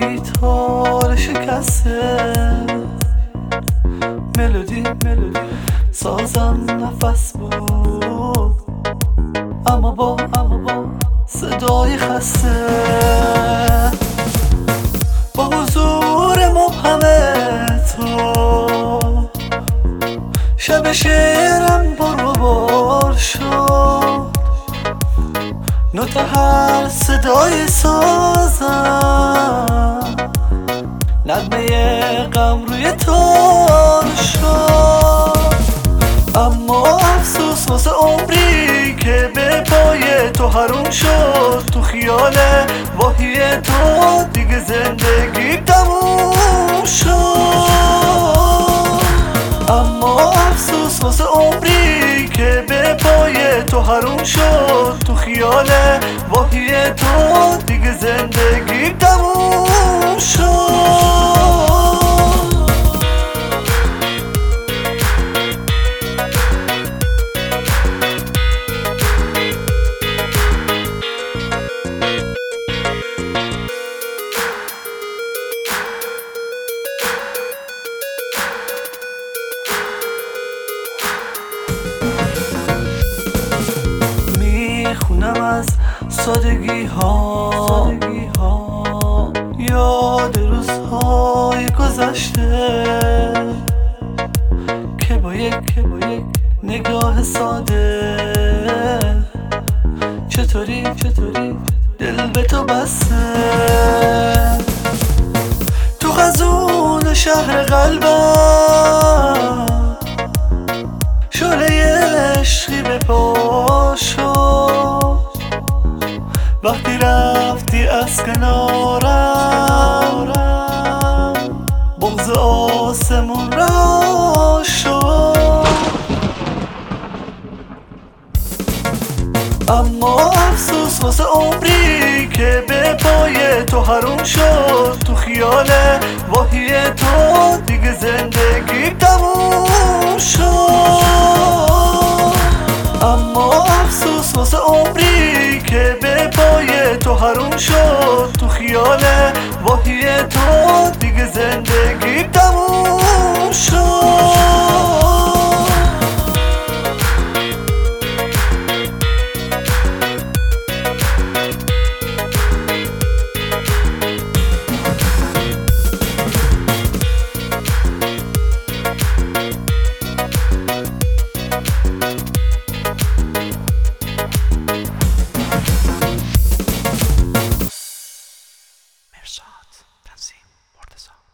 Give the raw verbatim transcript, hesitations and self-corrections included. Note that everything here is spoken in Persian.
گیتار شکسته، ملودی ملودی سازم نفس بود، اما با اما با صدای خسته. با حضور مبهم تو شب شعرم برو بار شد، نوت هر صدای سازم نغمه غم روی تار شد. اما افسوس واسه عمری که به پای تو حروم شد، تو خیال واهی تو دیگه زندگی تموم شد. اما افسوس واسه عمری که به پای تو حروم شد، تو خیال واهی تو دیگه زندگی تموم شد. میخونم از سادگی ها یاد روزهای گذشته که با یک نگاه ساده چطوری چطوری دل به تو بسته. تو خزون شهر قلبم شعله عشقی به پا شد، وقتی رفتی از کنارم بغض آسمون را شد. اما افسوس واسه عمری که به پای تو حروم شد، تو خیال واهی تو دیگه زندگی تموم شد. اما افسوس واسه عمری که به پای تو حروم شد، تو خیال واهی تو دیگه زندگی تموم شد. مرصاد تنظیم مرتضی